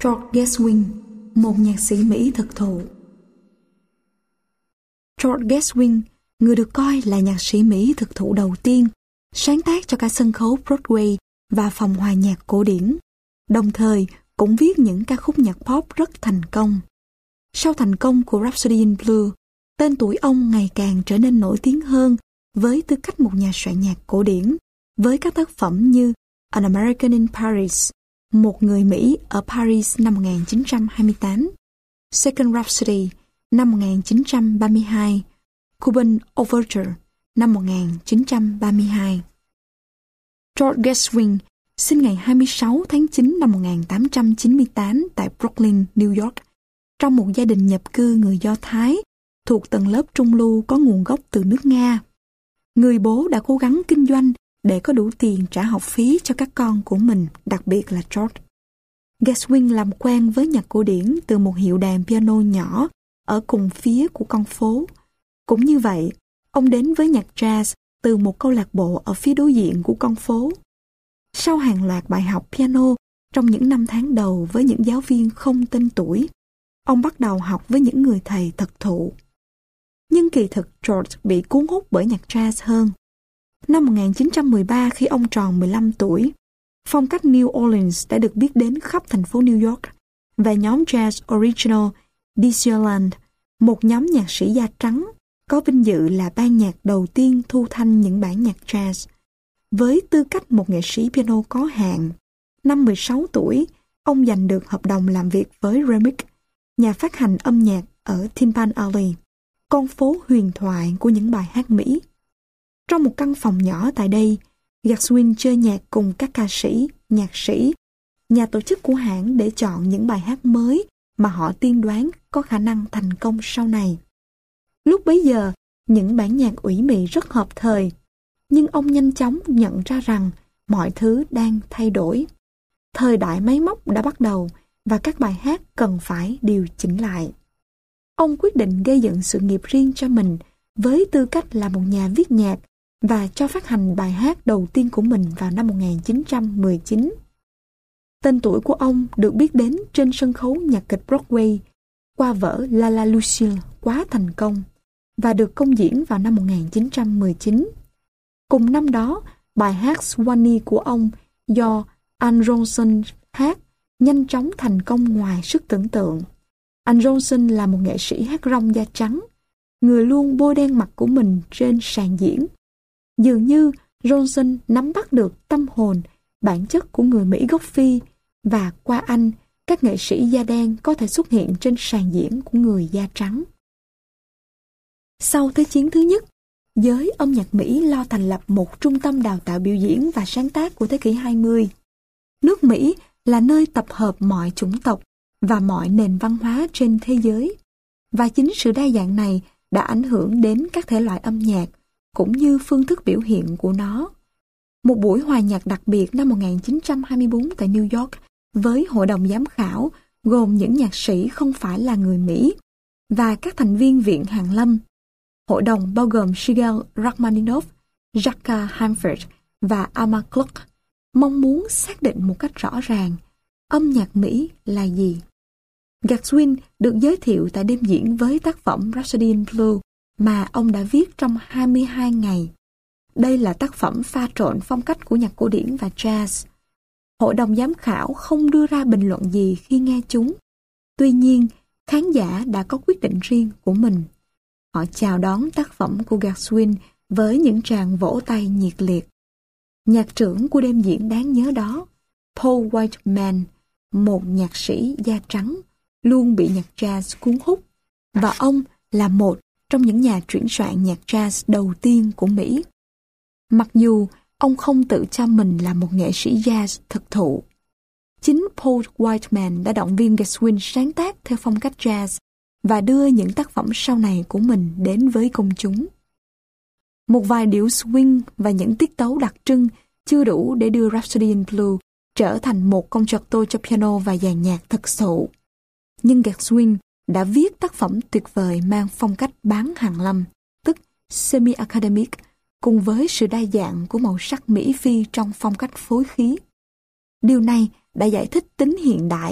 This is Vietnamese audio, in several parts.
George Gershwin, một nhạc sĩ Mỹ thực thụ. George Gershwin, người được coi là nhạc sĩ Mỹ thực thụ đầu tiên, sáng tác cho cả sân khấu Broadway và phòng hòa nhạc cổ điển, đồng thời cũng viết những ca khúc nhạc pop rất thành công. Sau thành công của Rhapsody in Blue, tên tuổi ông ngày càng trở nên nổi tiếng hơn với tư cách một nhà soạn nhạc cổ điển, với các tác phẩm như An American in Paris, Một người Mỹ ở Paris năm 1928, Second Rhapsody năm 1932, Cuban Overture năm 1932. George Gershwin sinh ngày 26 tháng 9 năm 1898 tại Brooklyn, New York, trong một gia đình nhập cư người Do Thái thuộc tầng lớp trung lưu có nguồn gốc từ nước Nga. Người bố đã cố gắng kinh doanh để có đủ tiền trả học phí cho các con của mình, đặc biệt là George. Gershwin làm quen với nhạc cổ điển từ một hiệu đàn piano nhỏ ở cùng phía của con phố. Cũng như vậy, ông đến với nhạc jazz từ một câu lạc bộ ở phía đối diện của con phố. Sau hàng loạt bài học piano trong những năm tháng đầu với những giáo viên không tên tuổi, ông bắt đầu học với những người thầy thực thụ. Nhưng kỳ thực George bị cuốn hút bởi nhạc jazz hơn. Năm 1913, khi ông tròn 15 tuổi, phong cách New Orleans đã được biết đến khắp thành phố New York, và nhóm Jazz Original Dixieland, một nhóm nhạc sĩ da trắng, có vinh dự là ban nhạc đầu tiên thu thanh những bản nhạc jazz. Với tư cách một nghệ sĩ piano có hạn, năm 16 tuổi, ông giành được hợp đồng làm việc với Remix, nhà phát hành âm nhạc ở Tin Pan Alley, con phố huyền thoại của những bài hát Mỹ. Trong một căn phòng nhỏ tại đây, Gershwin chơi nhạc cùng các ca sĩ, nhạc sĩ, nhà tổ chức của hãng để chọn những bài hát mới mà họ tiên đoán có khả năng thành công sau này. Lúc bấy giờ, những bản nhạc ủy mị rất hợp thời, nhưng ông nhanh chóng nhận ra rằng mọi thứ đang thay đổi. Thời đại máy móc đã bắt đầu và các bài hát cần phải điều chỉnh lại. Ông quyết định gây dựng sự nghiệp riêng cho mình với tư cách là một nhà viết nhạc và cho phát hành bài hát đầu tiên của mình vào năm 1919. Tên tuổi của ông được biết đến trên sân khấu nhạc kịch Broadway qua vở La La Lucille quá thành công và được công diễn vào năm 1919. Cùng năm đó, bài hát Swanee của ông do Al Jolson hát nhanh chóng thành công ngoài sức tưởng tượng. Al Jolson là một nghệ sĩ hát rong da trắng, người luôn bôi đen mặt của mình trên sàn diễn. Dường như Johnson nắm bắt được tâm hồn, bản chất của người Mỹ gốc Phi, và qua anh, các nghệ sĩ da đen có thể xuất hiện trên sàn diễn của người da trắng. Sau Thế chiến thứ nhất, giới âm nhạc Mỹ lo thành lập một trung tâm đào tạo biểu diễn và sáng tác của thế kỷ 20. Nước Mỹ là nơi tập hợp mọi chủng tộc và mọi nền văn hóa trên thế giới. Và chính sự đa dạng này đã ảnh hưởng đến các thể loại âm nhạc, cũng như phương thức biểu hiện của nó. Một buổi hòa nhạc đặc biệt năm 1924 tại New York với hội đồng giám khảo gồm những nhạc sĩ không phải là người Mỹ và các thành viên Viện Hàn Lâm. Hội đồng bao gồm Shigeru Rachmaninoff, Jacques Hanford và Alma Clark, mong muốn xác định một cách rõ ràng âm nhạc Mỹ là gì. Gershwin được giới thiệu tại đêm diễn với tác phẩm Rhapsody in Blue mà ông đã viết trong 22 ngày. Đây là tác phẩm pha trộn phong cách của nhạc cổ điển và jazz. Hội đồng giám khảo không đưa ra bình luận gì khi nghe chúng. Tuy nhiên, khán giả đã có quyết định riêng của mình. Họ chào đón tác phẩm của Gershwin với những tràng vỗ tay nhiệt liệt. Nhạc trưởng của đêm diễn đáng nhớ đó, Paul Whiteman, một nhạc sĩ da trắng, luôn bị nhạc jazz cuốn hút, và ông là một trong những nhà chuyển soạn nhạc jazz đầu tiên của Mỹ. Mặc dù ông không tự cho mình là một nghệ sĩ jazz thực thụ, chính Paul Whiteman đã động viên Gershwin sáng tác theo phong cách jazz và đưa những tác phẩm sau này của mình đến với công chúng. Một vài điệu swing và những tiết tấu đặc trưng chưa đủ để đưa Rhapsody in Blue trở thành một concerto cho piano và dàn nhạc thực sự. Nhưng Gershwin đã viết tác phẩm tuyệt vời mang phong cách bán hàn lâm, tức semi-academic, cùng với sự đa dạng của màu sắc Mỹ Phi trong phong cách phối khí. Điều này đã giải thích tính hiện đại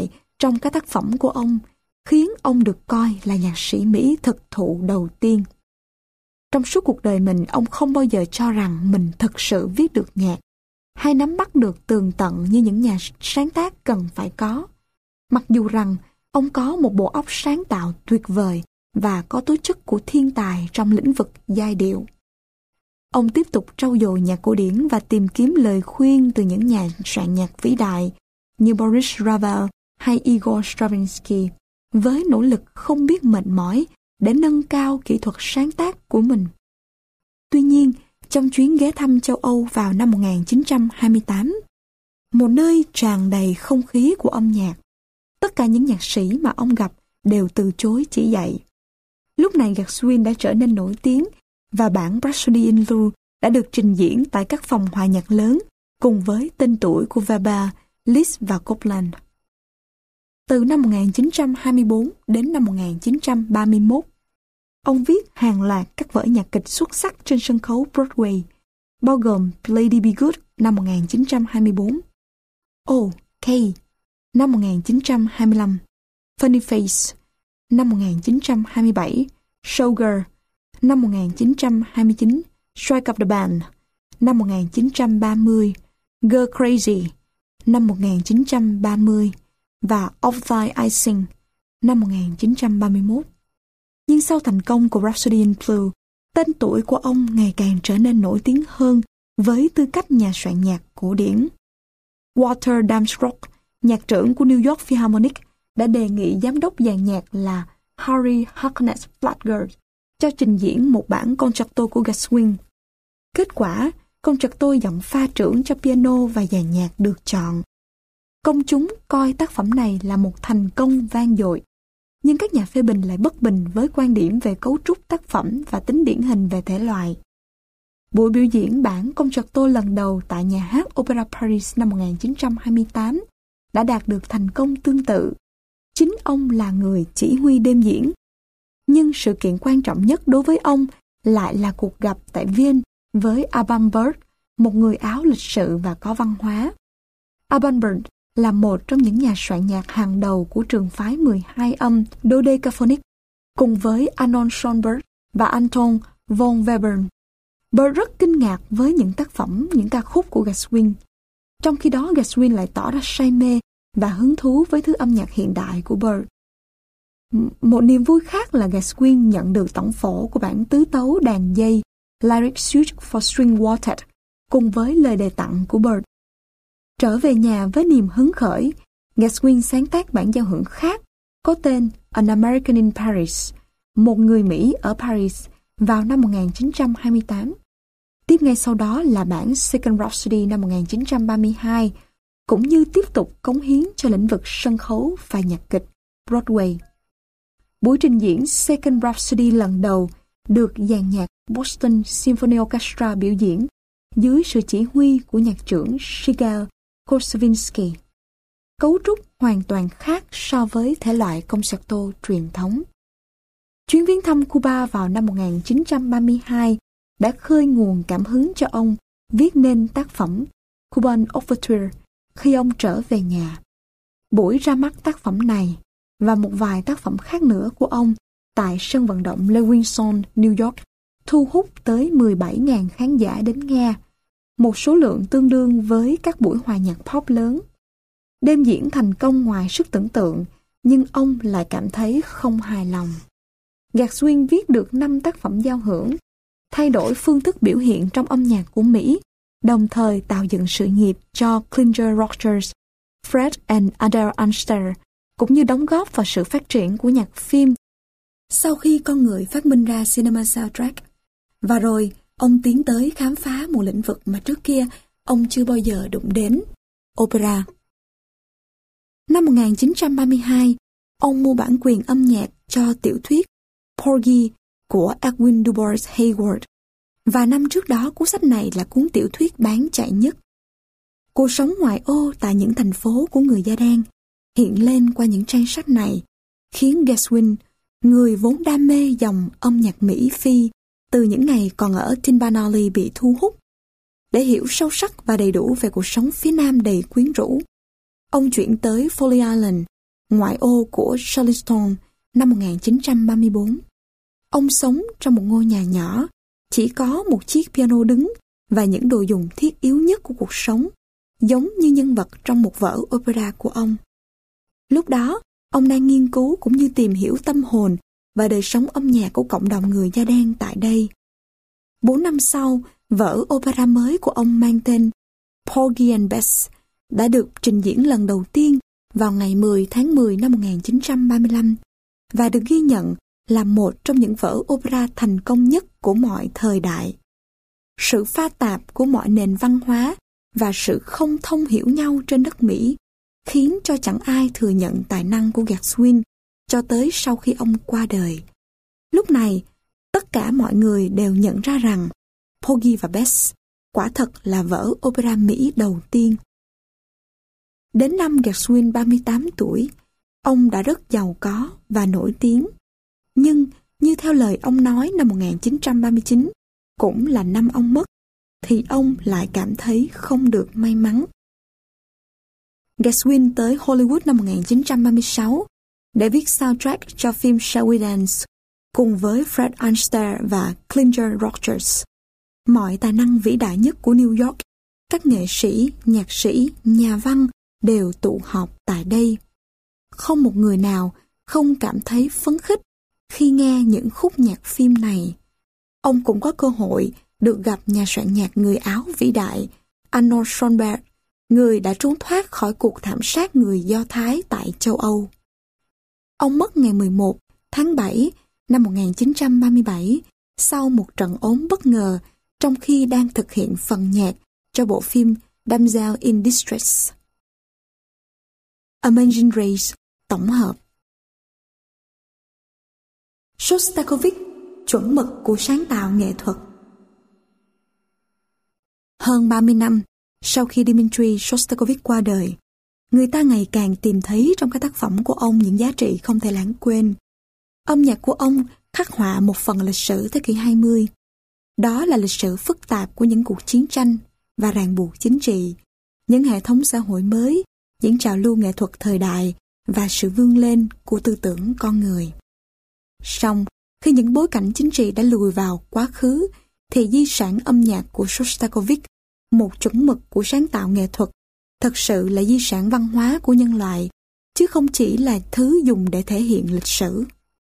trong các tác phẩm của ông khiến ông được coi là nhạc sĩ Mỹ thực thụ đầu tiên. Trong suốt cuộc đời mình, ông không bao giờ cho rằng mình thực sự viết được nhạc hay nắm bắt được tường tận như những nhà sáng tác cần phải có. Mặc dù rằng ông có một bộ óc sáng tạo tuyệt vời và có tố chất của thiên tài trong lĩnh vực giai điệu. Ông tiếp tục trau dồi nhạc cổ điển và tìm kiếm lời khuyên từ những nhà soạn nhạc vĩ đại như Boris Ravel hay Igor Stravinsky, với nỗ lực không biết mệt mỏi để nâng cao kỹ thuật sáng tác của mình. Tuy nhiên, trong chuyến ghé thăm châu Âu vào năm 1928, một nơi tràn đầy không khí của âm nhạc, tất cả những nhạc sĩ mà ông gặp đều từ chối chỉ dạy. Lúc này Gershwin đã trở nên nổi tiếng và bản Rhapsody in Blue đã được trình diễn tại các phòng hòa nhạc lớn cùng với tên tuổi của Weber, Liszt và Copland. Từ năm 1924 đến năm 1931, ông viết hàng loạt các vở nhạc kịch xuất sắc trên sân khấu Broadway, bao gồm Lady Be Good năm 1924, Oh, Kay năm 1925, Funny Face năm 1927, Showgirl năm 1929, Strike Up the Band năm 1930, Girl Crazy năm 1930 và Of Thy Icing năm 1931. Nhưng sau thành công của Rhapsody in Blue, tên tuổi của ông ngày càng trở nên nổi tiếng hơn với tư cách nhà soạn nhạc cổ điển. Walter Damsrock, nhạc trưởng của New York Philharmonic, đã đề nghị giám đốc dàn nhạc là Harry Harkness Flatger cho trình diễn một bản concerto của Gershwin. Kết quả, concerto giọng pha trưởng cho piano và dàn nhạc được chọn. Công chúng coi tác phẩm này là một thành công vang dội, nhưng các nhà phê bình lại bất bình với quan điểm về cấu trúc tác phẩm và tính điển hình về thể loại. Buổi biểu diễn bản concerto lần đầu tại nhà hát Opera Paris năm 1928 đã đạt được thành công tương tự. Chính ông là người chỉ huy đêm diễn. Nhưng sự kiện quan trọng nhất đối với ông lại là cuộc gặp tại Viên với Alban Berg, một người Áo lịch sự và có văn hóa. Alban Berg là một trong những nhà soạn nhạc hàng đầu của trường phái 12 âm Dodecaphonic, cùng với Arnold Schoenberg và Anton von Webern. Berg rất kinh ngạc với những tác phẩm, những ca khúc của Gershwin. Trong khi đó, Gershwin lại tỏ ra say mê và hứng thú với thứ âm nhạc hiện đại của Berg. Một niềm vui khác là Gershwin nhận được tổng phổ của bản tứ tấu đàn dây Lyric Suite for String Quartet cùng với lời đề tặng của Berg. Trở về nhà với niềm hứng khởi, Gershwin sáng tác bản giao hưởng khác có tên An American in Paris, một người Mỹ ở Paris, vào năm 1928. Tiếp ngay sau đó là bản Second Rhapsody năm 1932, cũng như tiếp tục cống hiến cho lĩnh vực sân khấu và nhạc kịch Broadway. Buổi trình diễn Second Rhapsody lần đầu được dàn nhạc Boston Symphony Orchestra biểu diễn dưới sự chỉ huy của nhạc trưởng Shigeru Kosavinsky. Cấu trúc hoàn toàn khác so với thể loại concerto truyền thống. Chuyến viếng thăm Cuba vào năm 1932 đã khơi nguồn cảm hứng cho ông viết nên tác phẩm Cuban Overture khi ông trở về nhà. Buổi ra mắt tác phẩm này và một vài tác phẩm khác nữa của ông tại sân vận động Lewinston, New York thu hút tới 17.000 khán giả đến nghe, một số lượng tương đương với các buổi hòa nhạc pop lớn. Đêm diễn thành công ngoài sức tưởng tượng, nhưng ông lại cảm thấy không hài lòng. Gershwin viết được 5 tác phẩm giao hưởng, thay đổi phương thức biểu hiện trong âm nhạc của Mỹ, đồng thời tạo dựng sự nghiệp cho Ginger Rogers, Fred and Adele Armstrong, cũng như đóng góp vào sự phát triển của nhạc phim sau khi con người phát minh ra cinema soundtrack. Và rồi, ông tiến tới khám phá một lĩnh vực mà trước kia ông chưa bao giờ đụng đến, opera. Năm 1932, ông mua bản quyền âm nhạc cho tiểu thuyết Porgy của Edwin Du Bois Hayward, và năm trước đó cuốn sách này là cuốn tiểu thuyết bán chạy nhất. Cuộc sống ngoại ô tại những thành phố của người da đen hiện lên qua những trang sách này, khiến Gershwin, người vốn đam mê dòng âm nhạc Mỹ Phi từ những ngày còn ở Timpanogly, bị thu hút. Để hiểu sâu sắc và đầy đủ về cuộc sống phía Nam đầy quyến rũ, ông chuyển tới Folly Island, ngoại ô của Charleston năm 1934. Ông sống trong một ngôi nhà nhỏ, chỉ có một chiếc piano đứng và những đồ dùng thiết yếu nhất của cuộc sống, giống như nhân vật trong một vở opera của ông. Lúc đó, ông đang nghiên cứu cũng như tìm hiểu tâm hồn và đời sống âm nhạc của cộng đồng người da đen tại đây. 4 năm sau, vở opera mới của ông mang tên Porgy and Bess đã được trình diễn lần đầu tiên vào ngày 10 tháng 10 năm 1935 và được ghi nhận là một trong những vở opera thành công nhất của mọi thời đại. Sự pha tạp của mọi nền văn hóa và sự không thông hiểu nhau trên đất Mỹ khiến cho chẳng ai thừa nhận tài năng của Gershwin cho tới sau khi ông qua đời. Lúc này, tất cả mọi người đều nhận ra rằng Porgy và Bess quả thật là vở opera Mỹ đầu tiên. Đến năm Gershwin 38 tuổi, ông đã rất giàu có và nổi tiếng. Nhưng, như theo lời ông nói năm 1939, cũng là năm ông mất, thì ông lại cảm thấy không được may mắn. Gershwin tới Hollywood năm 1936 để viết soundtrack cho phim Shall We Dance cùng với Fred Astaire và Ginger Rogers. Mọi tài năng vĩ đại nhất của New York, các nghệ sĩ, nhạc sĩ, nhà văn đều tụ họp tại đây. Không một người nào không cảm thấy phấn khích khi nghe những khúc nhạc phim này. Ông cũng có cơ hội được gặp nhà soạn nhạc người Áo vĩ đại Arnold Schoenberg, người đã trốn thoát khỏi cuộc thảm sát người Do Thái tại châu Âu. Ông mất ngày 11 tháng 7 năm 1937 sau một trận ốm bất ngờ trong khi đang thực hiện phần nhạc cho bộ phim Damsel in Distress. Amazing Grace tổng hợp. Shostakovich, chuẩn mực của sáng tạo nghệ thuật. Hơn 30 năm sau khi Dmitri Shostakovich qua đời, người ta ngày càng tìm thấy trong các tác phẩm của ông những giá trị không thể lãng quên. Âm nhạc của ông khắc họa một phần lịch sử thế kỷ 20. Đó là lịch sử phức tạp của những cuộc chiến tranh và ràng buộc chính trị, những hệ thống xã hội mới, những trào lưu nghệ thuật thời đại và sự vươn lên của tư tưởng con người. Song, khi những bối cảnh chính trị đã lùi vào quá khứ, thì di sản âm nhạc của Shostakovich, một chuẩn mực của sáng tạo nghệ thuật, thật sự là di sản văn hóa của nhân loại, chứ không chỉ là thứ dùng để thể hiện lịch sử.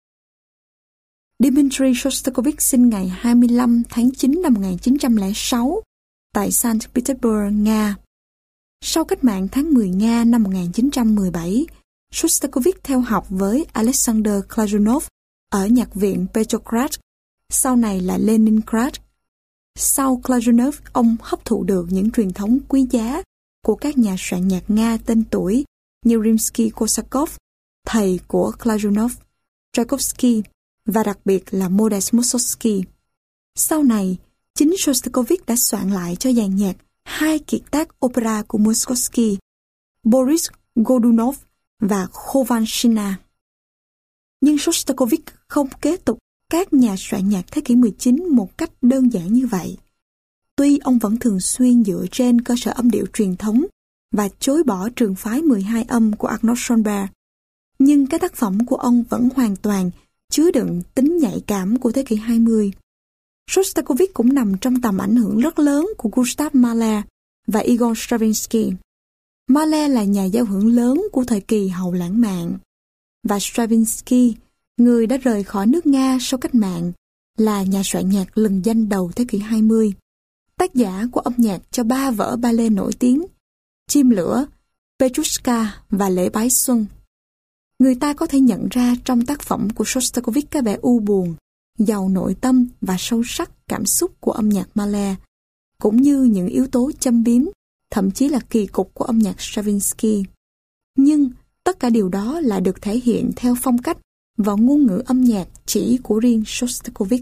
Dmitri Shostakovich sinh ngày 25 tháng 9 năm 1906 tại Saint Petersburg, Nga. Sau cách mạng tháng 10 Nga năm 1917, Shostakovich theo học với Alexander Glazunov ở nhạc viện Petrograd, sau này là Leningrad. Sau Glazunov, ông hấp thụ được những truyền thống quý giá của các nhà soạn nhạc Nga tên tuổi như Rimsky-Korsakov, thầy của Glazunov, Tchaikovsky và đặc biệt là Modest Mussorgsky. Sau này, chính Shostakovich đã soạn lại cho dàn nhạc 2 kiệt tác opera của Mussorgsky, Boris Godunov và Khovanshina. Nhưng Shostakovich không kế tục các nhà soạn nhạc thế kỷ 19 một cách đơn giản như vậy. Tuy ông vẫn thường xuyên dựa trên cơ sở âm điệu truyền thống và chối bỏ trường phái 12 âm của Arnold Schoenberg, nhưng các tác phẩm của ông vẫn hoàn toàn chứa đựng tính nhạy cảm của thế kỷ 20. Shostakovich cũng nằm trong tầm ảnh hưởng rất lớn của Gustav Mahler và Igor Stravinsky. Mahler là nhà giao hưởng lớn của thời kỳ hậu lãng mạn, và Stravinsky, người đã rời khỏi nước Nga sau cách mạng, là nhà soạn nhạc lừng danh đầu thế kỷ 20, tác giả của âm nhạc cho 3 vở ballet nổi tiếng, Chim lửa, Petrushka và Lễ bái xuân. Người ta có thể nhận ra trong tác phẩm của Shostakovich cái vẻ u buồn, giàu nội tâm và sâu sắc cảm xúc của âm nhạc Mahler, cũng như những yếu tố châm biếm, thậm chí là kỳ cục của âm nhạc Stravinsky. Nhưng tất cả điều đó lại được thể hiện theo phong cách và ngôn ngữ âm nhạc chỉ của riêng Shostakovich.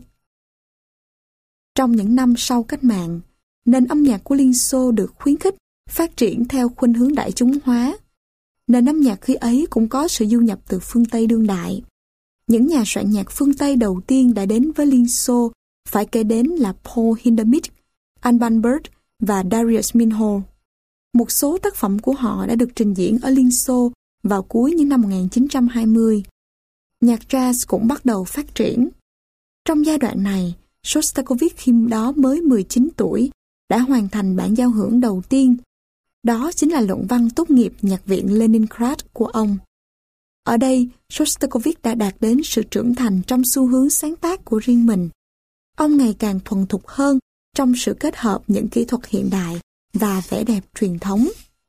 Trong những năm sau cách mạng, nền âm nhạc của Liên Xô được khuyến khích phát triển theo khuynh hướng đại chúng hóa. Nền âm nhạc khi ấy cũng có sự du nhập từ phương Tây đương đại. Những nhà soạn nhạc phương Tây đầu tiên đã đến với Liên Xô phải kể đến là Paul Hindemith, Alban Berg và Darius Milhaud. Một số tác phẩm của họ đã được trình diễn ở Liên Xô vào cuối những năm 1920. Nhạc jazz cũng bắt đầu phát triển. Trong giai đoạn này, Shostakovich khi đó mới 19 tuổi, đã hoàn thành bản giao hưởng đầu tiên. Đó chính là luận văn tốt nghiệp Nhạc viện Leningrad của ông. Ở đây, Shostakovich đã đạt đến sự trưởng thành trong xu hướng sáng tác của riêng mình. Ông ngày càng thuần thục hơn trong sự kết hợp những kỹ thuật hiện đại và vẻ đẹp truyền thống.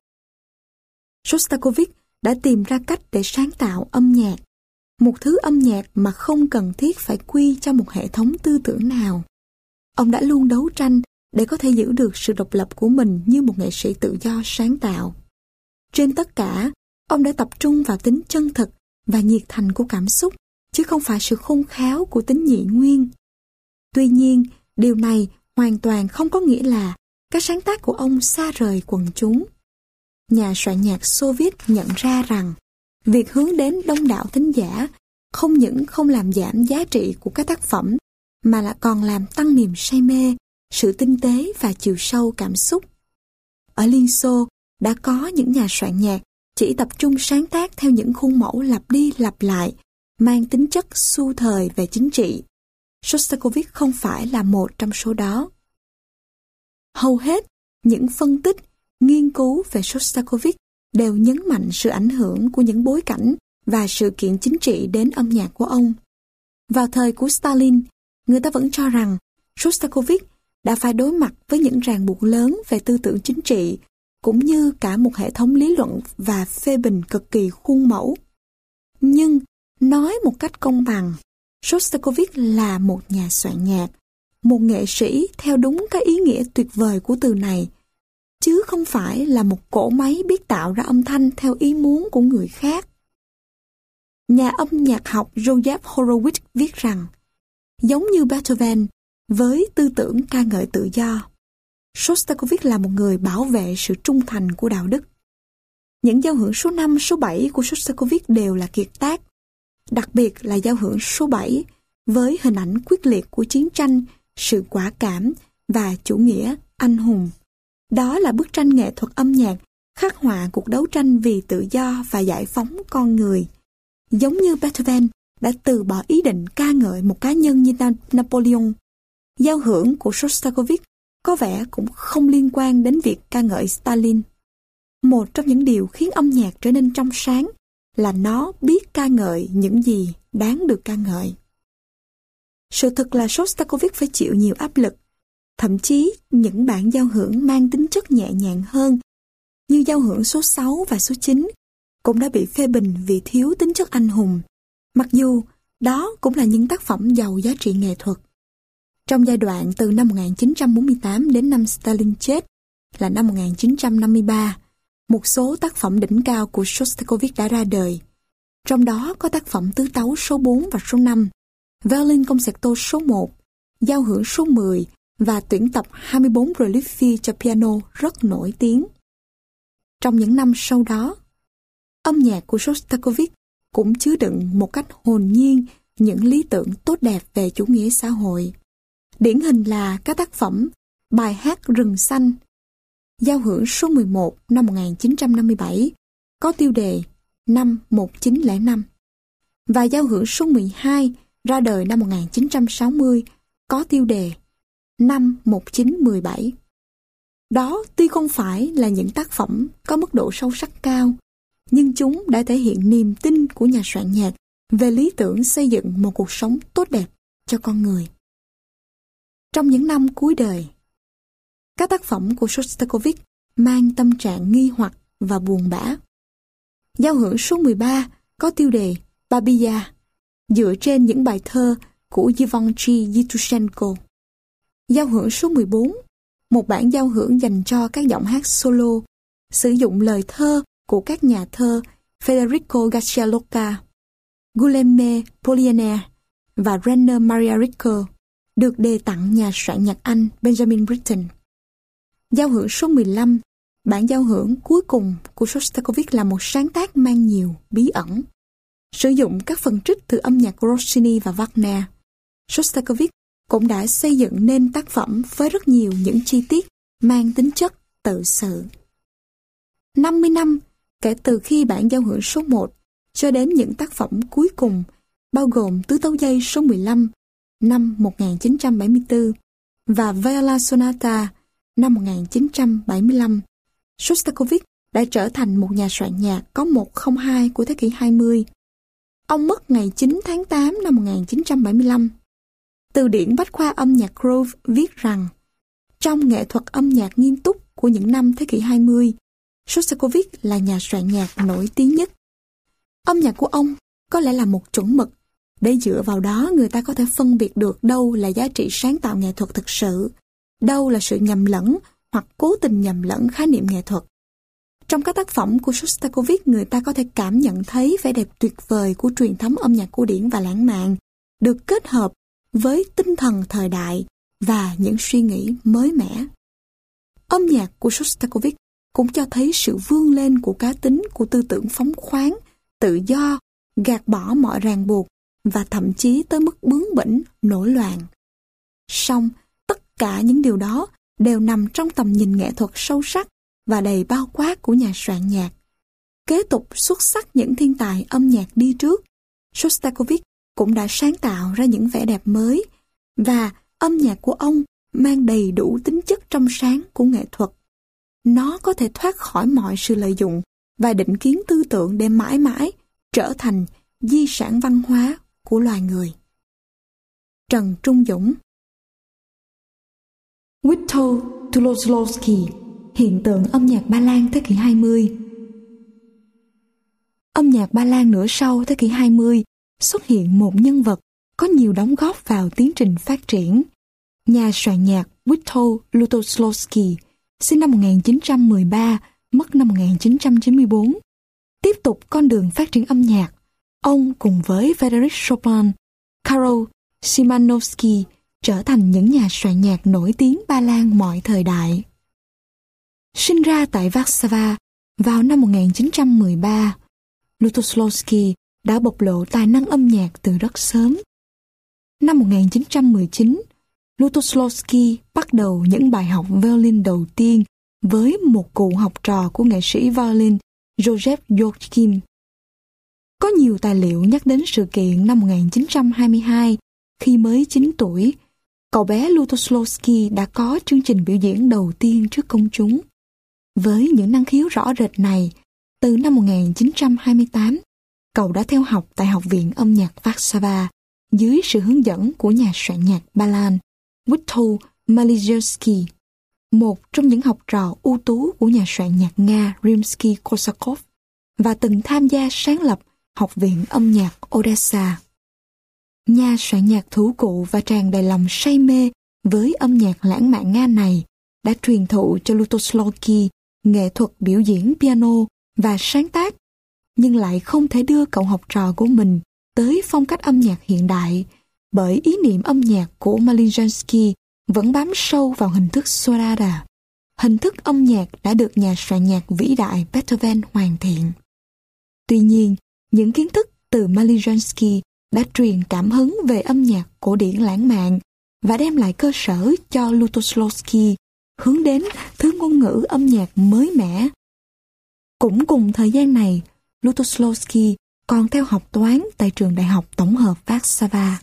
Shostakovich đã tìm ra cách để sáng tạo âm nhạc, một thứ âm nhạc mà không cần thiết phải quy cho một hệ thống tư tưởng nào. Ông đã luôn đấu tranh để có thể giữ được sự độc lập của mình như một nghệ sĩ tự do sáng tạo. Trên tất cả, ông đã tập trung vào tính chân thực và nhiệt thành của cảm xúc, chứ không phải sự khôn khéo của tính nhị nguyên. Tuy nhiên, điều này hoàn toàn không có nghĩa là các sáng tác của ông xa rời quần chúng. Nhà soạn nhạc Xô Viết nhận ra rằng việc hướng đến đông đảo thính giả không những không làm giảm giá trị của các tác phẩm mà lại còn làm tăng niềm say mê, sự tinh tế và chiều sâu cảm xúc. Ở Liên Xô đã có những nhà soạn nhạc chỉ tập trung sáng tác theo những khuôn mẫu lặp đi lặp lại, mang tính chất xu thời về chính trị. Shostakovich không phải là một trong số đó. Hầu hết những phân tích, nghiên cứu về Shostakovich đều nhấn mạnh sự ảnh hưởng của những bối cảnh và sự kiện chính trị đến âm nhạc của ông. Vào thời của Stalin, người ta vẫn cho rằng Shostakovich đã phải đối mặt với những ràng buộc lớn về tư tưởng chính trị, cũng như cả một hệ thống lý luận và phê bình cực kỳ khuôn mẫu. Nhưng, nói một cách công bằng, Shostakovich là một nhà soạn nhạc, một nghệ sĩ theo đúng cái ý nghĩa tuyệt vời của từ này, chứ không phải là một cỗ máy biết tạo ra âm thanh theo ý muốn của người khác. Nhà âm nhạc học Joseph Horowitz viết rằng, giống như Beethoven với tư tưởng ca ngợi tự do, Shostakovich là một người bảo vệ sự trung thành của đạo đức. Những giao hưởng số 5, số 7 của Shostakovich đều là kiệt tác, đặc biệt là giao hưởng số 7 với hình ảnh quyết liệt của chiến tranh, sự quả cảm và chủ nghĩa anh hùng. Đó là bức tranh nghệ thuật âm nhạc khắc họa cuộc đấu tranh vì tự do và giải phóng con người. Giống như Beethoven đã từ bỏ ý định ca ngợi một cá nhân như Napoleon, giao hưởng của Shostakovich có vẻ cũng không liên quan đến việc ca ngợi Stalin. Một trong những điều khiến âm nhạc trở nên trong sáng là nó biết ca ngợi những gì đáng được ca ngợi. Sự thật là Shostakovich phải chịu nhiều áp lực. Thậm chí những bản giao hưởng mang tính chất nhẹ nhàng hơn, như giao hưởng số 6 và số 9, cũng đã bị phê bình vì thiếu tính chất anh hùng, mặc dù đó cũng là những tác phẩm giàu giá trị nghệ thuật. Trong giai đoạn từ năm 1948 đến năm Stalin chết là năm 1953, một số tác phẩm đỉnh cao của Shostakovich đã ra đời. Trong đó có tác phẩm tứ tấu số 4 và số 5, Violin Concerto số 1, giao hưởng số 10 và tuyển tập 24 Reliquie cho piano rất nổi tiếng. Trong những năm sau đó, âm nhạc của Shostakovich cũng chứa đựng một cách hồn nhiên những lý tưởng tốt đẹp về chủ nghĩa xã hội. Điển hình là các tác phẩm Bài hát Rừng Xanh, giao hưởng số 11 năm 1957 có tiêu đề năm 1905 và giao hưởng số 12 ra đời năm 1960 có tiêu đề năm 1917. Đó tuy không phải là những tác phẩm có mức độ sâu sắc cao, nhưng chúng đã thể hiện niềm tin của nhà soạn nhạc về lý tưởng xây dựng một cuộc sống tốt đẹp cho con người. Trong những năm cuối đời, các tác phẩm của Shostakovich mang tâm trạng nghi hoặc và buồn bã. Giao hưởng số 13 có tiêu đề Babia, dựa trên những bài thơ của Givenchy Yevtushenko. Giao hưởng số 14, một bản giao hưởng dành cho các giọng hát solo, sử dụng lời thơ của các nhà thơ Federico Garcia Lorca, Guillaume Apollinaire và Rainer Maria Rilke, được đề tặng nhà soạn nhạc Anh Benjamin Britten. Giao hưởng số 15, bản giao hưởng cuối cùng của Shostakovich là một sáng tác mang nhiều bí ẩn. Sử dụng các phần trích từ âm nhạc của Rossini và Wagner, Shostakovich cũng đã xây dựng nên tác phẩm với rất nhiều những chi tiết mang tính chất tự sự. 50 năm kể từ khi bản giao hưởng số 1 cho đến những tác phẩm cuối cùng, bao gồm Tứ tấu dây số 15 năm 1974 và Viola Sonata năm 1975. Shostakovich đã trở thành một nhà soạn nhạc có 102 của thế kỷ 20. Ông mất ngày 9 tháng 8 năm 1975. Từ điển bách khoa âm nhạc Grove viết rằng, trong nghệ thuật âm nhạc nghiêm túc của những năm thế kỷ 20, Shostakovich là nhà soạn nhạc nổi tiếng nhất. Âm nhạc của ông có lẽ là một chuẩn mực, để dựa vào đó người ta có thể phân biệt được đâu là giá trị sáng tạo nghệ thuật thực sự, đâu là sự nhầm lẫn hoặc cố tình nhầm lẫn khái niệm nghệ thuật. Trong các tác phẩm của Shostakovich, người ta có thể cảm nhận thấy vẻ đẹp tuyệt vời của truyền thống âm nhạc cổ điển và lãng mạn, được kết hợp với tinh thần thời đại và những suy nghĩ mới mẻ. Âm nhạc của Shostakovich cũng cho thấy sự vươn lên của cá tính, của tư tưởng phóng khoáng, tự do, gạt bỏ mọi ràng buộc và thậm chí tới mức bướng bỉnh, nổi loạn. Song, tất cả những điều đó đều nằm trong tầm nhìn nghệ thuật sâu sắc và đầy bao quát của nhà soạn nhạc. Kế tục xuất sắc những thiên tài âm nhạc đi trước, Shostakovich cũng đã sáng tạo ra những vẻ đẹp mới, và âm nhạc của ông mang đầy đủ tính chất trong sáng của nghệ thuật. Nó có thể thoát khỏi mọi sự lợi dụng và định kiến tư tưởng để mãi mãi trở thành di sản văn hóa của loài người. Trần Trung Dũng. Witold Tuloslowski, hiện tượng âm nhạc Ba Lan thế kỷ 20. Âm nhạc Ba Lan nửa sau thế kỷ 20 xuất hiện một nhân vật có nhiều đóng góp vào tiến trình phát triển. Nhà soạn nhạc Witold Lutosławski, sinh năm 1913, mất năm 1994. Tiếp tục con đường phát triển âm nhạc, ông cùng với Frédéric Chopin, Karol Szymanowski trở thành những nhà soạn nhạc nổi tiếng Ba Lan mọi thời đại. Sinh ra tại Warsaw vào năm 1913, Lutosławski đã bộc lộ tài năng âm nhạc từ rất sớm. Năm 1919, Lutosławski bắt đầu những bài học violin đầu tiên với một cụ học trò của nghệ sĩ violin Józef Joachim. Có nhiều tài liệu nhắc đến sự kiện năm 1922, khi mới 9 tuổi, cậu bé Lutosławski đã có chương trình biểu diễn đầu tiên trước công chúng. Với những năng khiếu rõ rệt này, từ năm 1928, cậu đã theo học tại Học viện âm nhạc Warsaw dưới sự hướng dẫn của nhà soạn nhạc Ba Lan Witold Maliszewski, một trong những học trò ưu tú của nhà soạn nhạc Nga Rimsky-Korsakov, và từng tham gia sáng lập Học viện âm nhạc Odessa. Nhà soạn nhạc thủ cụ và tràn đầy lòng say mê với âm nhạc lãng mạn Nga này đã truyền thụ cho Lutosławski nghệ thuật biểu diễn piano và sáng tác, nhưng lại không thể đưa cậu học trò của mình tới phong cách âm nhạc hiện đại, bởi ý niệm âm nhạc của Maliszewski vẫn bám sâu vào hình thức sonata, hình thức âm nhạc đã được nhà soạn nhạc vĩ đại Beethoven hoàn thiện. Tuy nhiên, những kiến thức từ Maliszewski đã truyền cảm hứng về âm nhạc cổ điển lãng mạn và đem lại cơ sở cho Lutosławski hướng đến thứ ngôn ngữ âm nhạc mới mẻ. Cũng cùng thời gian này, Lutosławski còn theo học toán tại trường Đại học Tổng hợp Warsaw.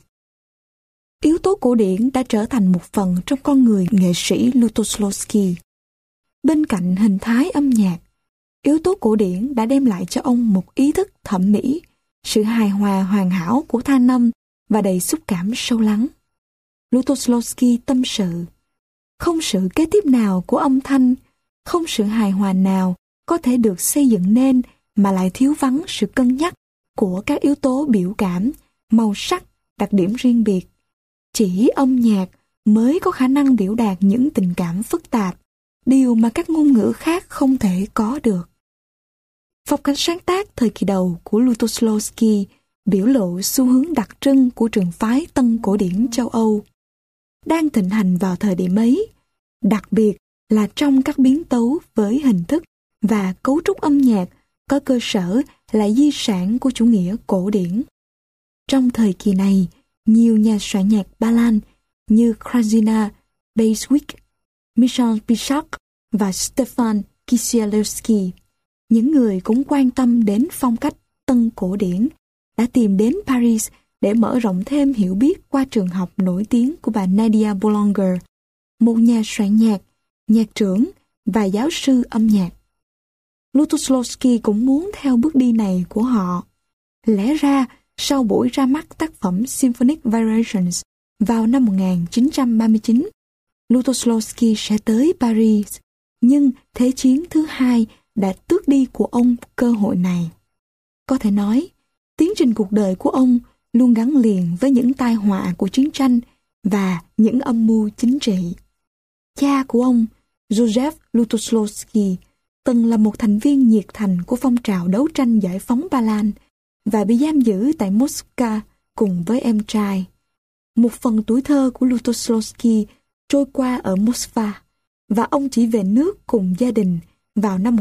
Yếu tố cổ điển đã trở thành một phần trong con người nghệ sĩ Lutosławski. Bên cạnh hình thái âm nhạc, yếu tố cổ điển đã đem lại cho ông một ý thức thẩm mỹ, sự hài hòa hoàn hảo của tha năm và đầy xúc cảm sâu lắng. Lutosławski tâm sự, không sự kế tiếp nào của âm thanh, không sự hài hòa nào có thể được xây dựng nên mà lại thiếu vắng sự cân nhắc của các yếu tố biểu cảm, màu sắc, đặc điểm riêng biệt. Chỉ âm nhạc mới có khả năng biểu đạt những tình cảm phức tạp, điều mà các ngôn ngữ khác không thể có được. Phong cách sáng tác thời kỳ đầu của Lutosławski biểu lộ xu hướng đặc trưng của trường phái tân cổ điển châu Âu, đang thịnh hành vào thời điểm ấy, đặc biệt là trong các biến tấu với hình thức và cấu trúc âm nhạc có cơ sở là di sản của chủ nghĩa cổ điển. Trong thời kỳ này, nhiều nhà soạn nhạc Ba Lan như Krzysztof Basiewicz, Michał Piszczak và Stefan Kisielewski những người cũng quan tâm đến phong cách tân cổ điển đã tìm đến Paris để mở rộng thêm hiểu biết qua trường học nổi tiếng của bà Nadia Boulanger, một nhà soạn nhạc, nhạc trưởng và giáo sư âm nhạc. Lutosławski cũng muốn theo bước đi này của họ. Lẽ ra, sau buổi ra mắt tác phẩm Symphonic Variations vào năm 1939, Lutosławski sẽ tới Paris, nhưng Thế chiến thứ hai đã tước đi của ông cơ hội này. Có thể nói, tiến trình cuộc đời của ông luôn gắn liền với những tai họa của chiến tranh và những âm mưu chính trị. Cha của ông, Józef Lutosławski, từng là một thành viên nhiệt thành của phong trào đấu tranh giải phóng Ba Lan và bị giam giữ tại Moscow cùng với em trai. Một phần tuổi thơ của Lutosławski trôi qua ở Moskva và ông chỉ về nước cùng gia đình vào năm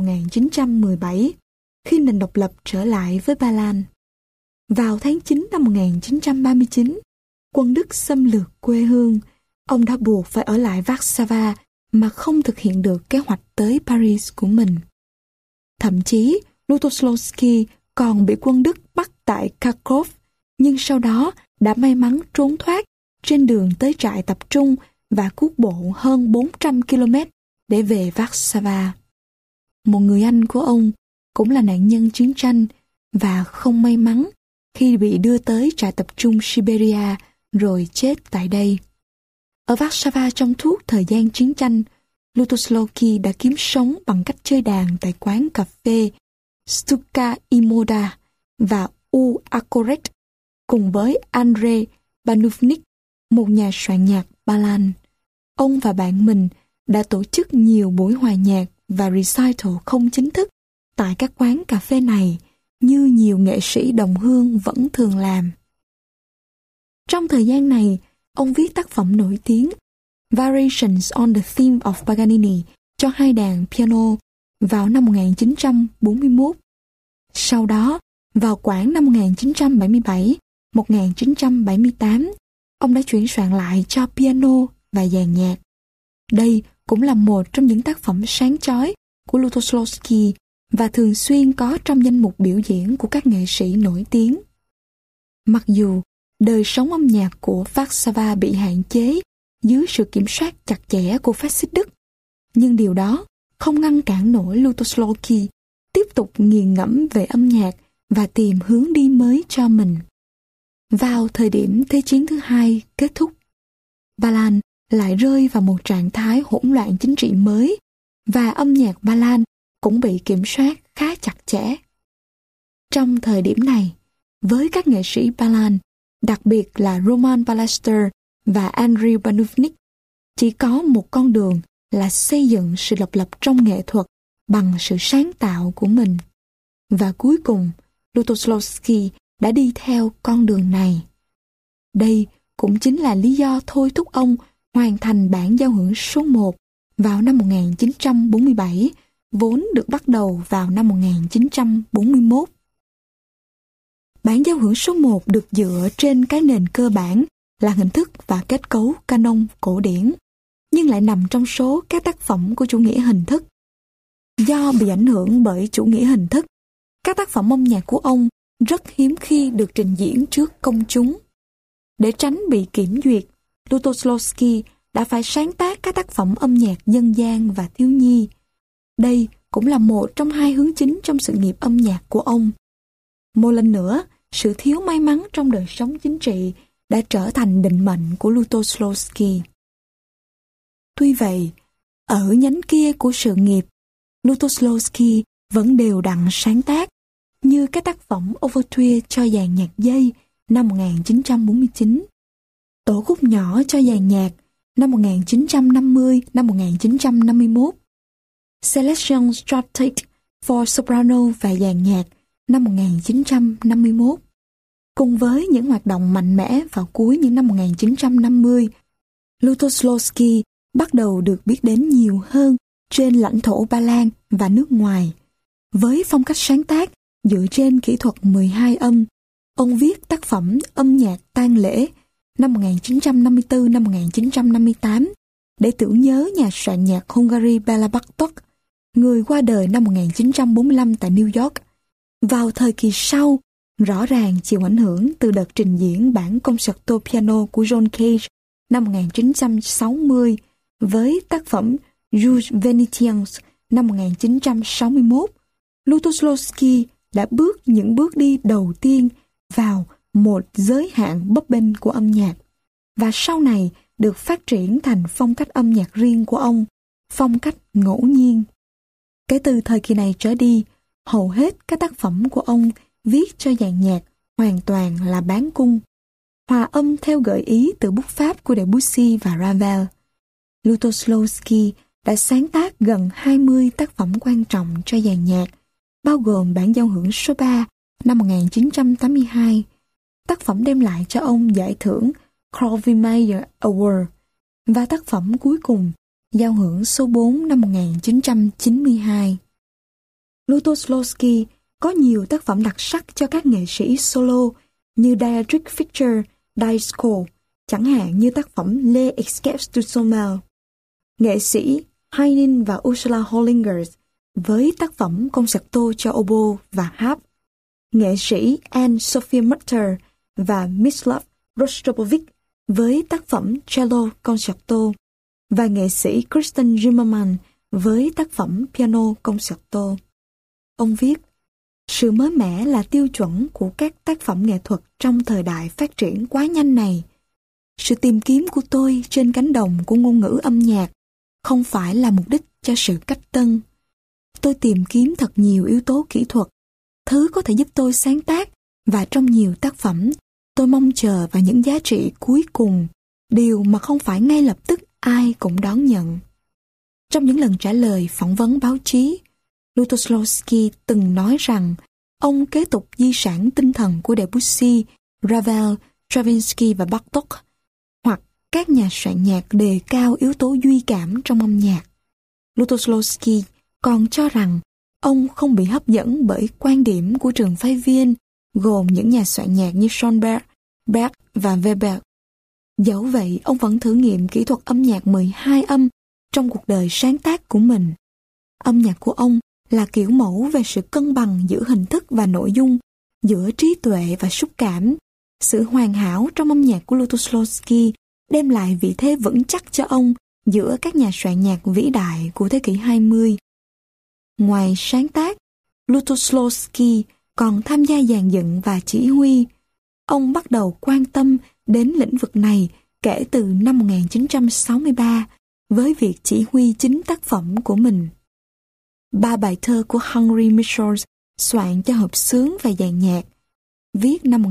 1917 khi nền độc lập trở lại với Ba Lan. Vào tháng 9 năm 1939, quân Đức xâm lược quê hương, ông đã buộc phải ở lại Warsaw mà không thực hiện được kế hoạch tới Paris của mình. Thậm chí, Lutosławski còn bị quân Đức bắt tại Kharkov, nhưng sau đó đã may mắn trốn thoát trên đường tới trại tập trung và cuốc bộ hơn 400 km để về Warsaw. Một người anh của ông cũng là nạn nhân chiến tranh và không may mắn khi bị đưa tới trại tập trung Siberia rồi chết tại đây. Ở Warsaw trong suốt thời gian chiến tranh, Lutosławski đã kiếm sống bằng cách chơi đàn tại quán cà phê Stuka i Moda và U Akoret cùng với Andrzej Banównik, một nhà soạn nhạc Ba Lan. Ông và bạn mình đã tổ chức nhiều buổi hòa nhạc và recital không chính thức tại các quán cà phê này, như nhiều nghệ sĩ đồng hương vẫn thường làm. Trong thời gian này, ông viết tác phẩm nổi tiếng Variations on the Theme of Paganini cho hai đàn piano vào năm 1941. Sau đó, vào khoảng năm 1977-1978, ông đã chuyển soạn lại cho piano và dàn nhạc. Đây cũng là một trong những tác phẩm sáng chói của Lutosławski và thường xuyên có trong danh mục biểu diễn của các nghệ sĩ nổi tiếng. Mặc dù đời sống âm nhạc của Warsaw bị hạn chế dưới sự kiểm soát chặt chẽ của phát xít Đức, nhưng điều đó không ngăn cản nổi Lutosławski tiếp tục nghiền ngẫm về âm nhạc và tìm hướng đi mới cho mình. Vào thời điểm Thế chiến thứ hai kết thúc, Ba Lan lại rơi vào một trạng thái hỗn loạn chính trị mới và âm nhạc Ba Lan cũng bị kiểm soát khá chặt chẽ. Trong thời điểm này, với các nghệ sĩ Ba Lan, đặc biệt là Roman Balaster và Andrzej Banównik, chỉ có một con đường là xây dựng sự độc lập trong nghệ thuật bằng sự sáng tạo của mình. Và cuối cùng, Lutosławski đã đi theo con đường này. Đây cũng chính là lý do thôi thúc ông hoàn thành bản giao hưởng số 1 vào năm 1947, vốn được bắt đầu vào năm 1941. Bản giao hưởng số 1 được dựa trên cái nền cơ bản là hình thức và kết cấu canon cổ điển, nhưng lại nằm trong số các tác phẩm của chủ nghĩa hình thức. Do bị ảnh hưởng bởi chủ nghĩa hình thức, các tác phẩm âm nhạc của ông rất hiếm khi được trình diễn trước công chúng. Để tránh bị kiểm duyệt, Lutosławski đã phải sáng tác các tác phẩm âm nhạc dân gian và thiếu nhi. Đây cũng là một trong hai hướng chính trong sự nghiệp âm nhạc của ông. Một lần nữa, sự thiếu may mắn trong đời sống chính trị đã trở thành định mệnh của Lutosławski. Tuy vậy, ở nhánh kia của sự nghiệp, Lutosławski vẫn đều đặn sáng tác, như các tác phẩm Overture cho dàn nhạc dây năm 1949, tổ khúc nhỏ cho dàn nhạc năm 1950-1951, Selection Stratick for Soprano và dàn nhạc năm 1951. Cùng với những hoạt động mạnh mẽ vào cuối những năm 1950, Lutosławski bắt đầu được biết đến nhiều hơn trên lãnh thổ Ba Lan và nước ngoài. Với phong cách sáng tác dựa trên kỹ thuật 12 âm, ông viết tác phẩm âm nhạc tang lễ năm 1954-1958 để tưởng nhớ nhà soạn nhạc Hungary Béla Bartók người qua đời năm 1945 tại New York. Vào thời kỳ sau, rõ ràng chịu ảnh hưởng từ đợt trình diễn bản concerto piano của John Cage năm 1960 với tác phẩm Jules Venetians năm 1961, Lutosławski đã bước những bước đi đầu tiên vào một giới hạn bấp bênh của âm nhạc, và sau này được phát triển thành phong cách âm nhạc riêng của ông, phong cách ngẫu nhiên. Kể từ thời kỳ này trở đi, hầu hết các tác phẩm của ông viết cho dàn nhạc hoàn toàn là bán cung, hòa âm theo gợi ý từ bút pháp của Debussy và Ravel. Lutosławski đã sáng tác gần 20 tác phẩm quan trọng cho dàn nhạc, bao gồm bản giao hưởng số 3 năm 1982, tác phẩm đem lại cho ông giải thưởng Corvin-Mayer Award, và tác phẩm cuối cùng, giao hưởng số 4 năm 1992. Lutosławski có nhiều tác phẩm đặc sắc cho các nghệ sĩ solo như Dietrich Fischer, Disco, chẳng hạn như tác phẩm Les Escapes du Sommel. Nghệ sĩ Heinin và Ursula Hollingers với tác phẩm concerto cho oboe và harp. Nghệ sĩ Anne-Sophie Mutter và Miroslav Rostropovich với tác phẩm cello concerto, và nghệ sĩ Kristen Zimmermann với tác phẩm piano concerto. Ông viết, sự mới mẻ là tiêu chuẩn của các tác phẩm nghệ thuật trong thời đại phát triển quá nhanh này. Sự tìm kiếm của tôi trên cánh đồng của ngôn ngữ âm nhạc không phải là mục đích cho sự cách tân. Tôi tìm kiếm thật nhiều yếu tố kỹ thuật, thứ có thể giúp tôi sáng tác, và trong nhiều tác phẩm, tôi mong chờ vào những giá trị cuối cùng, điều mà không phải ngay lập tức ai cũng đón nhận. Trong những lần trả lời phỏng vấn báo chí, Lutosławski từng nói rằng ông kế tục di sản tinh thần của Debussy, Ravel, Stravinsky và Bartók, hoặc các nhà soạn nhạc đề cao yếu tố duy cảm trong âm nhạc. Lutosławski còn cho rằng ông không bị hấp dẫn bởi quan điểm của trường phái Viên, gồm những nhà soạn nhạc như Schoenberg, Bach và Weber. Dẫu vậy, ông vẫn thử nghiệm kỹ thuật âm nhạc 12 âm trong cuộc đời sáng tác của mình. Âm nhạc của ông là kiểu mẫu về sự cân bằng giữa hình thức và nội dung, giữa trí tuệ và xúc cảm. Sự hoàn hảo trong âm nhạc của Lutosławski đem lại vị thế vững chắc cho ông giữa các nhà soạn nhạc vĩ đại của thế kỷ 20. Ngoài sáng tác, Lutosławski còn tham gia dàn dựng và chỉ huy. Ông bắt đầu quan tâm đến lĩnh vực này kể từ năm 1963 với việc chỉ huy chính tác phẩm của mình. 3 bài thơ của Henry Michels soạn cho hợp xướng và dàn nhạc, viết năm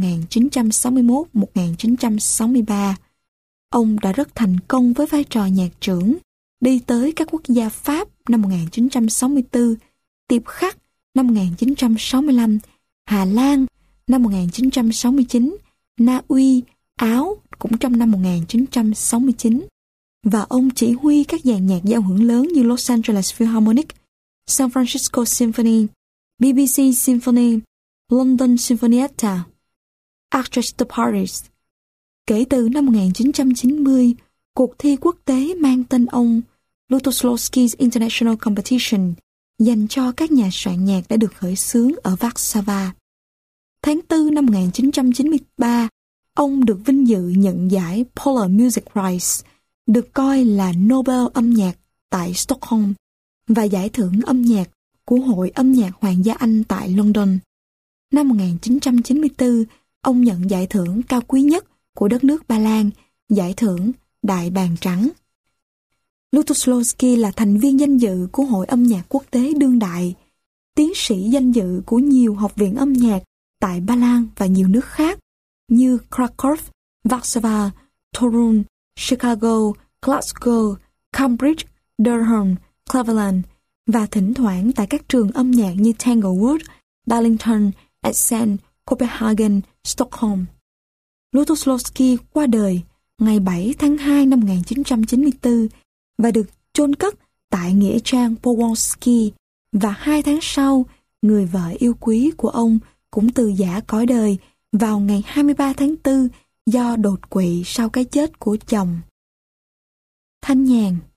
1961-1963. Ông đã rất thành công với vai trò nhạc trưởng, đi tới các quốc gia Pháp năm 1964, Tiệp Khắc năm 1965, Hà Lan năm 1969, Na Uy, Áo cũng trong năm 1969. Và ông chỉ huy các dàn nhạc giao hưởng lớn như Los Angeles Philharmonic, San Francisco Symphony, BBC Symphony, London Sinfonietta, Orchestra Paris. Kể từ năm 1990, cuộc thi quốc tế mang tên ông, Lutosławski's International Competition, dành cho các nhà soạn nhạc đã được khởi xướng ở Warsaw. Tháng 4 năm 1993, ông được vinh dự nhận giải Polar Music Prize, được coi là Nobel âm nhạc tại Stockholm, và giải thưởng âm nhạc của Hội âm nhạc Hoàng gia Anh tại London. Năm 1994, ông nhận giải thưởng cao quý nhất của đất nước Ba Lan, giải thưởng Đại Bàng Trắng. Lutosławski là thành viên danh dự của Hội âm nhạc quốc tế đương đại, tiến sĩ danh dự của nhiều học viện âm nhạc tại Ba Lan và nhiều nước khác như Krakow, Warsaw, Torun, Chicago, Glasgow, Cambridge, Durham, Cleveland, và thỉnh thoảng tại các trường âm nhạc như Tanglewood, Darlington, Essen, Copenhagen, Stockholm. Lutosławski qua đời ngày 7 tháng 2 năm 1994 và được chôn cất tại nghĩa trang Powązki, và 2 tháng sau, người vợ yêu quý của ông cũng từ giã cõi đời vào ngày 23 tháng 4 do đột quỵ sau cái chết của chồng. Thanh nhàn.